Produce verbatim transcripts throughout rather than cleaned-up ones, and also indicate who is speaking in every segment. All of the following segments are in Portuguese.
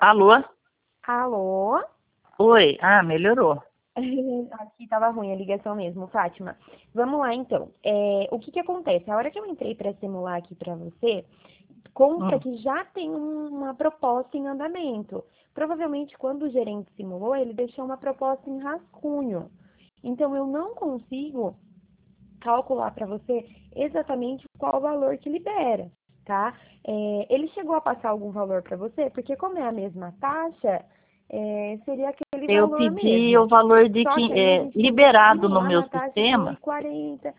Speaker 1: Alô?
Speaker 2: Alô?
Speaker 1: Oi. Ah, melhorou.
Speaker 2: Aqui tava ruim a ligação mesmo, Fátima. Vamos lá, então. É, o que que acontece? A hora que eu entrei para simular aqui para você, consta
Speaker 1: Hum.
Speaker 2: que já tem uma proposta em andamento. Provavelmente, quando o gerente simulou, ele deixou uma proposta em rascunho. Então, eu não consigo calcular para você exatamente qual o valor que libera, tá? É, ele chegou a passar algum valor para você? Porque como é a mesma taxa, é, seria aquele
Speaker 1: Eu
Speaker 2: valor
Speaker 1: pedi o
Speaker 2: mesmo.
Speaker 1: valor de
Speaker 2: Só
Speaker 1: que
Speaker 2: que aí a
Speaker 1: é,
Speaker 2: gente tem que
Speaker 1: liberado no
Speaker 2: simular
Speaker 1: meu
Speaker 2: na taxa de um e
Speaker 1: sistema.
Speaker 2: quarenta.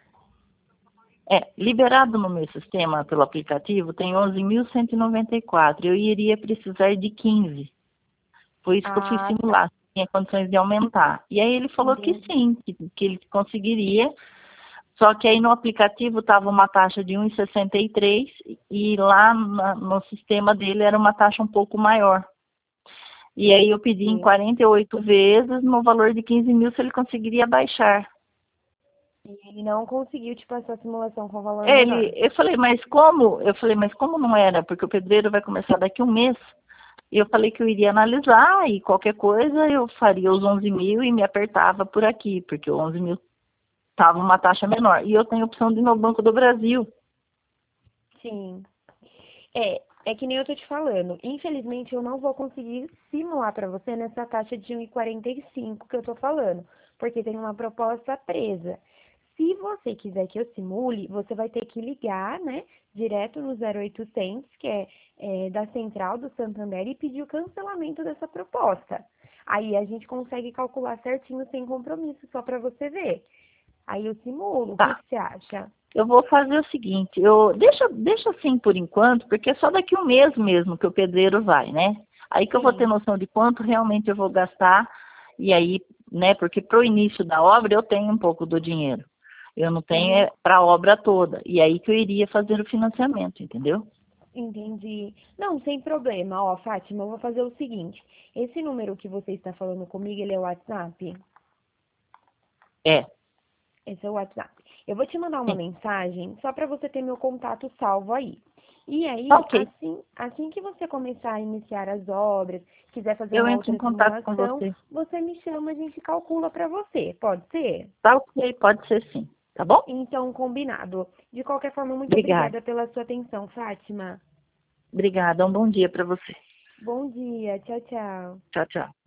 Speaker 1: É, liberado no meu sistema pelo aplicativo tem onze mil cento e noventa e quatro. Eu iria precisar de quinze. Foi isso que eu fui
Speaker 2: Ah, tá.
Speaker 1: simular, se tinha condições de aumentar. E aí ele falou que
Speaker 2: Entendi.
Speaker 1: sim, que, que ele conseguiria. Só que aí no aplicativo estava uma taxa de um e sessenta e três e lá na- no sistema dele era uma taxa um pouco maior. E aí eu pedi em
Speaker 2: E
Speaker 1: quarenta e oito vezes no valor de quinze mil se ele conseguiria baixar.
Speaker 2: ele não conseguiu te passar a simulação com valor
Speaker 1: Ele,
Speaker 2: menor.
Speaker 1: eu falei, mas como? Eu falei, mas como não era? Porque o pedreiro vai começar daqui a um mês. E eu falei que eu iria analisar e qualquer coisa eu faria os onze mil e me apertava por aqui, porque o onze mil estava uma taxa menor. E eu tenho opção de ir no Banco do Brasil.
Speaker 2: Sim. É, é que nem eu tô te falando. Infelizmente, eu não vou conseguir simular para você nessa taxa de um e quarenta e cinco que eu tô falando, porque tem uma proposta presa. Se você quiser que eu simule, você vai ter que ligar, né, direto no zero oitocentos, que é, é da central do Santander, e pedir o cancelamento dessa proposta. Aí a gente consegue calcular certinho sem compromisso, só para você ver. Aí eu simulo. O que
Speaker 1: Tá.
Speaker 2: que você acha?
Speaker 1: Eu vou fazer o seguinte, eu deixa, deixa assim por enquanto, porque é só daqui a um mês mesmo que o pedreiro vai, né? Aí que eu vou ter
Speaker 2: Sim.
Speaker 1: noção de quanto realmente eu vou gastar, e aí, né, porque para o início da obra eu tenho um pouco do dinheiro. Eu não
Speaker 2: Uhum.
Speaker 1: tenho para a obra toda. E aí que eu iria fazer o financiamento, entendeu?
Speaker 2: Entendi. Não, sem problema. Ó, Fátima, eu vou fazer o seguinte. Esse número que você está falando comigo, ele é o WhatsApp?
Speaker 1: É,
Speaker 2: Esse é o WhatsApp. Eu vou te mandar uma
Speaker 1: sim.
Speaker 2: mensagem só para você ter meu contato salvo aí. E
Speaker 1: Tá
Speaker 2: aí,
Speaker 1: ok.
Speaker 2: assim, assim que você começar a iniciar as obras, quiser fazer
Speaker 1: Eu
Speaker 2: uma
Speaker 1: entro em
Speaker 2: outra
Speaker 1: contato com
Speaker 2: simulação,
Speaker 1: você.
Speaker 2: você me chama, a gente calcula para você. Pode ser?
Speaker 1: Tá ok, pode ser sim. Tá bom?
Speaker 2: Então, combinado. De qualquer forma, muito
Speaker 1: Obrigada.
Speaker 2: obrigada pela sua atenção, Fátima.
Speaker 1: Obrigada. Um bom dia para você.
Speaker 2: Bom dia. Tchau, tchau.
Speaker 1: Tchau, tchau.